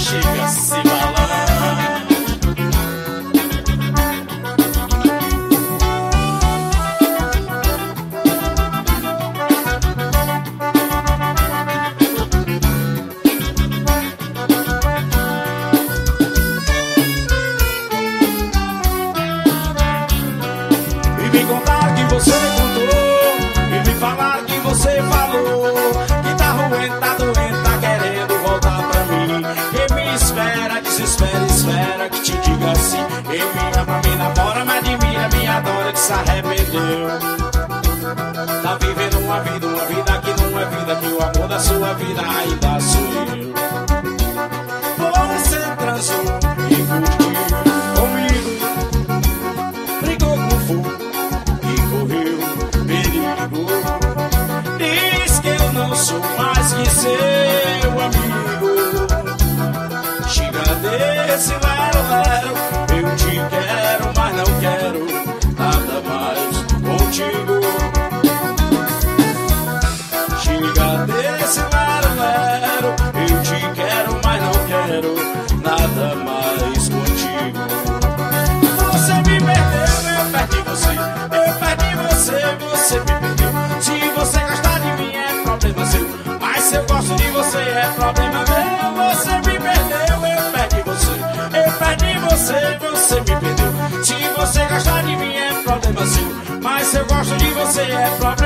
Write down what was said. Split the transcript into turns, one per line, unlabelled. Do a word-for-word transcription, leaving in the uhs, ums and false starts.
chega se balando.
E me contar que você contou, e me falar que você falou, que tá ruim, tá doente, tá querendo voltar pra mim. E me espera, desespera, espera que te diga assim. E me ama, me namora, me admira, me adora, que se arrependeu. Tá vivendo uma vida, uma vida que não é vida, que o amor da sua vida ainda sou eu. Você transou e curtiu comigo, brigou com fogo e correu perigo. Diz que eu não sou mais que seu amigo. Chega desse lero, lero, eu te quero, mas não quero nada mais contigo. Chega desse lero, lero, eu te quero, mas não quero nada mais contigo. Você me perdeu, eu perdi você, eu perdi você, você me perdeu. Se você gostar de mim é problema seu, mas se eu gosto de você é problema meu. Você me perdeu, eu perdi você, eu perdi você, você me perdeu. Se você gostar de mim é problema seu, mas se eu gosto de você é problema